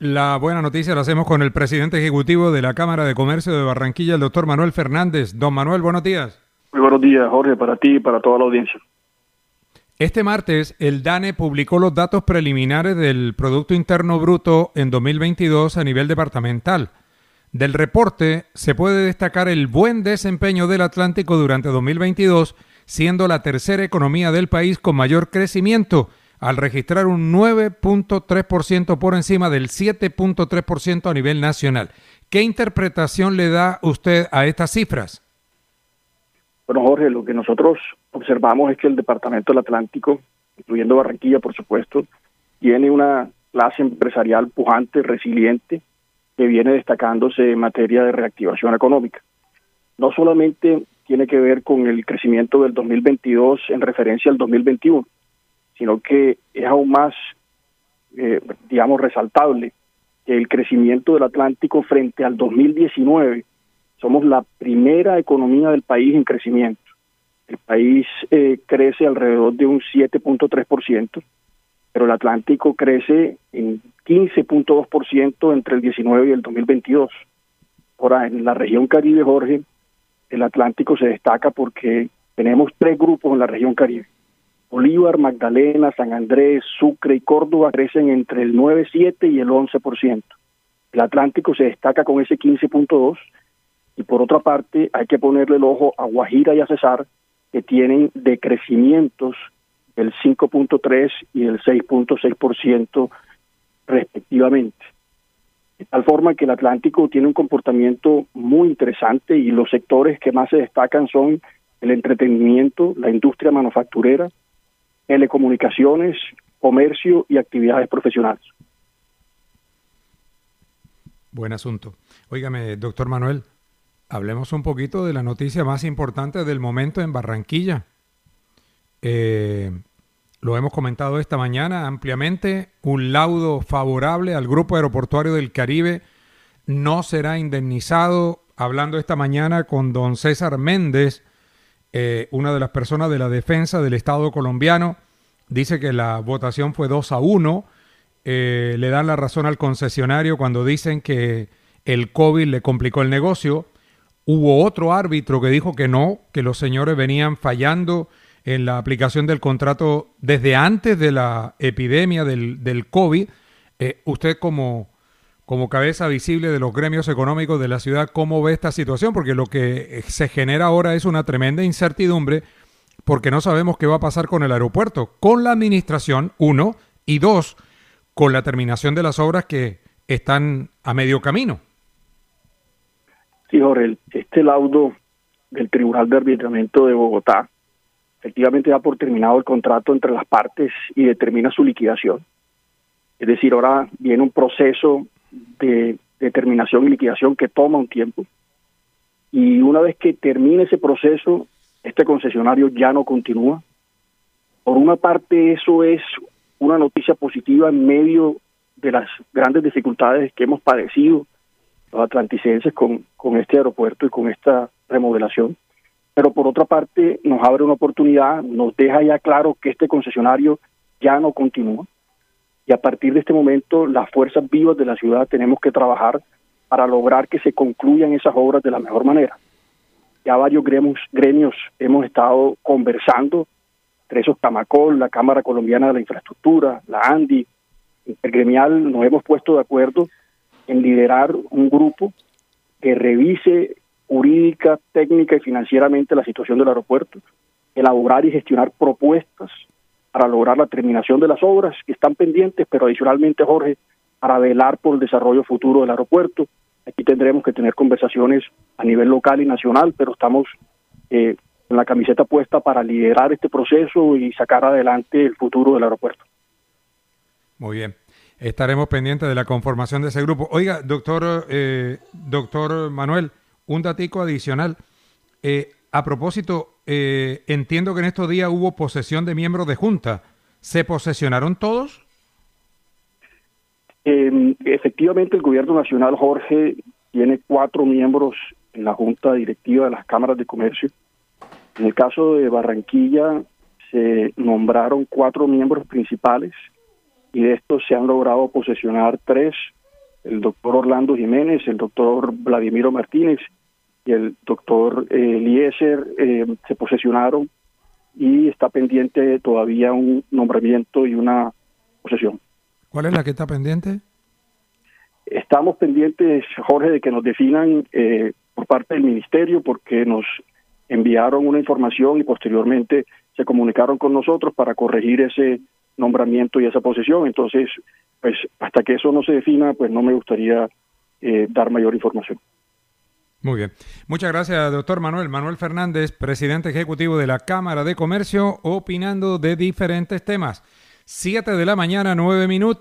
La buena noticia la hacemos con el presidente ejecutivo de la Cámara de Comercio de Barranquilla, el doctor Manuel Fernández. Don Manuel, buenos días. Muy buenos días, Jorge, para ti y para toda la audiencia. Este martes, el DANE publicó los datos preliminares del Producto Interno Bruto en 2022 a nivel departamental. Del reporte se puede destacar el buen desempeño del Atlántico durante 2022, siendo la tercera economía del país con mayor crecimiento, al registrar un 9.3% por encima del 7.3% a nivel nacional. ¿Qué interpretación le da usted a estas cifras? Bueno, Jorge, lo que nosotros observamos es que el Departamento del Atlántico, incluyendo Barranquilla, por supuesto, tiene una clase empresarial pujante, resiliente, que viene destacándose en materia de reactivación económica. No solamente tiene que ver con el crecimiento del 2022 en referencia al 2021, sino que es aún más, resaltable que el crecimiento del Atlántico frente al 2019. Somos la primera economía del país en crecimiento. El país crece alrededor de un 7.3%, pero el Atlántico crece en 15.2% entre el 19 y el 2022. Ahora, en la región Caribe, Jorge, el Atlántico se destaca porque tenemos 3 grupos en la región Caribe. Bolívar, Magdalena, San Andrés, Sucre y Córdoba crecen entre el 9,7 y el 11%. El Atlántico se destaca con ese 15.2%. Y por otra parte, hay que ponerle el ojo a Guajira y a Cesar, que tienen decrecimientos del 5.3 y del 6.6% respectivamente. De tal forma que el Atlántico tiene un comportamiento muy interesante y los sectores que más se destacan son el entretenimiento, la industria manufacturera, telecomunicaciones, comercio y actividades profesionales. Buen asunto. Óigame, doctor Manuel, hablemos un poquito de la noticia más importante del momento en Barranquilla. Lo hemos comentado esta mañana ampliamente. Un laudo favorable al Grupo Aeroportuario del Caribe no será indemnizado. Hablando esta mañana con don César Méndez, una de las personas de la defensa del Estado colombiano, dice que la votación fue 2-1. Le dan la razón al concesionario cuando dicen que el COVID le complicó el negocio. Hubo otro árbitro que dijo que no, que los señores venían fallando en la aplicación del contrato desde antes de la epidemia del COVID. Usted como cabeza visible de los gremios económicos de la ciudad, ¿cómo ve esta situación? Porque lo que se genera ahora es una tremenda incertidumbre porque no sabemos qué va a pasar con el aeropuerto, con la administración, 1, y 2, con la terminación de las obras que están a medio camino. Sí, Jorge, este laudo del Tribunal de Arbitramiento de Bogotá efectivamente da por terminado el contrato entre las partes y determina su liquidación. Es decir, ahora viene un proceso de determinación y liquidación que toma un tiempo. Y una vez que termine ese proceso, este concesionario ya no continúa. Por una parte, eso es una noticia positiva en medio de las grandes dificultades que hemos padecido los atlanticenses con este aeropuerto y con esta remodelación. Pero por otra parte nos abre una oportunidad, nos deja ya claro que este concesionario ya no continúa y a partir de este momento las fuerzas vivas de la ciudad tenemos que trabajar para lograr que se concluyan esas obras de la mejor manera. Ya varios gremios hemos estado conversando, entre esos Camacol, la Cámara Colombiana de la Infraestructura, la ANDI, Intergremial, nos hemos puesto de acuerdo en liderar un grupo que revise jurídica, técnica y financieramente la situación del aeropuerto, elaborar y gestionar propuestas para lograr la terminación de las obras que están pendientes, pero adicionalmente, Jorge, para velar por el desarrollo futuro del aeropuerto. Aquí tendremos que tener conversaciones a nivel local y nacional, pero estamos con la camiseta puesta para liderar este proceso y sacar adelante el futuro del aeropuerto. Muy bien. Estaremos pendientes de la conformación de ese grupo. Oiga, doctor Manuel, un datico adicional. A propósito, entiendo que en estos días hubo posesión de miembros de junta. ¿Se posesionaron todos? Efectivamente, el gobierno nacional, Jorge, tiene 4 miembros en la junta directiva de las cámaras de comercio. En el caso de Barranquilla, se nombraron 4 miembros principales y de estos se han logrado posesionar 3 el doctor Orlando Jiménez, el doctor Vladimiro Martínez y el doctor Eliezer se posesionaron y está pendiente todavía un nombramiento y una posesión. ¿Cuál es la que está pendiente? Estamos pendientes, Jorge, de que nos definan por parte del ministerio, porque nos enviaron una información y posteriormente se comunicaron con nosotros para corregir ese nombramiento y esa posesión. Entonces, pues hasta que eso no se defina, pues no me gustaría dar mayor información. Muy bien. Muchas gracias, doctor Manuel. Manuel Fernández, presidente ejecutivo de la Cámara de Comercio, opinando de diferentes temas. 7 de la mañana, 9 minutos.